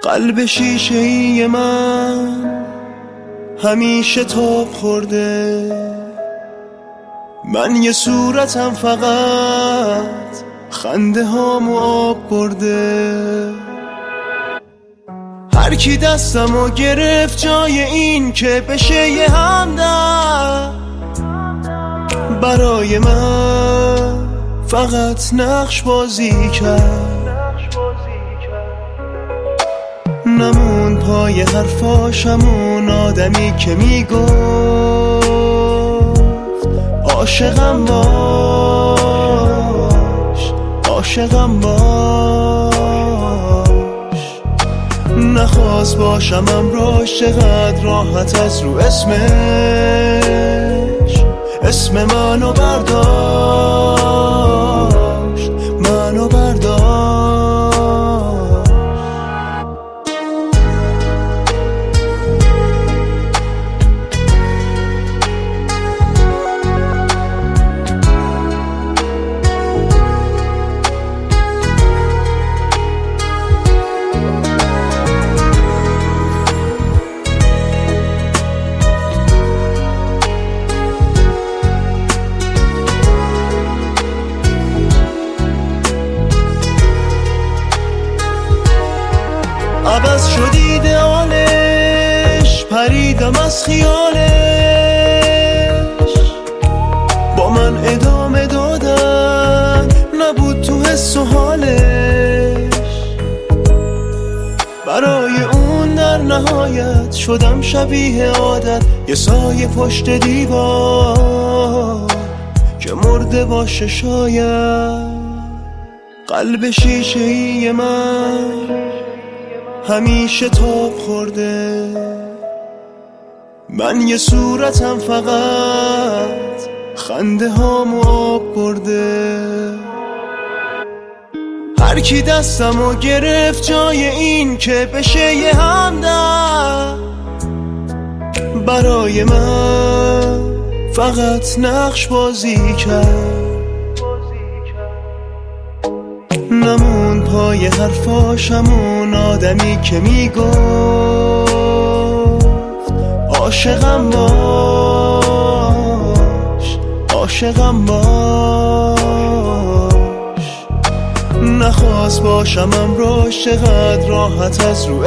قلب شیشه‌ای من همیشه تاب خورده، من یه صورتم فقط خنده هامو آب برده. هر کی دستمو گرفت جای این که بشه یه همدم، برای من فقط نقش بازی کرد. نمون پای حرفاشمون آدمی که میگفت عاشقم باش، عاشقم باش. نخواست باشم امراش، چقدر راحت از رو اسمش اسم منو برداشت، منو برداشت. عوض شد ایدئالش، پریدم از خیالش، با من ادامه دادن نبود تو حس و حالش. برای اون در نهایت شدم شبیه عادت، یه سایه پشت دیوار که مرده باشه شاید. قلب شیشه‌ای من همیشه تاب خورده، من یه صورتم فقط خنده هامو آب برده. هر کی دستمو گرفت جای این که بشه یه همدم، برای من فقط نقش بازی کرد. نمون پای حرفاشمون آدمی که میگفت عاشقم باش، عاشقم باش. نخواست باشم امروز، چقدر راحت از رو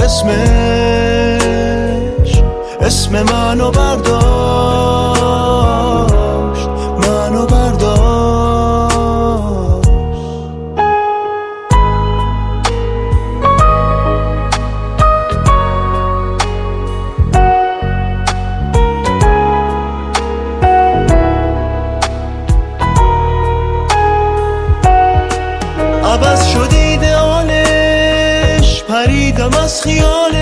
اسمش اسم منو برداشت، منو برداشت. عوض شد ایدئالش، پریدم از خیالش،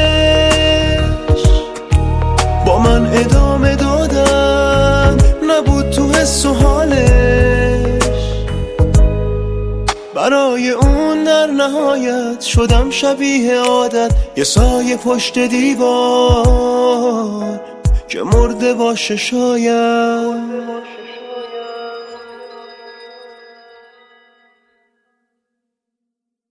با من ادامه دادن نبود تو حس و حالش. برای اون در نهایت شدم شبیه عادت، یه سایه پشت دیوار که مرده باشه شاید.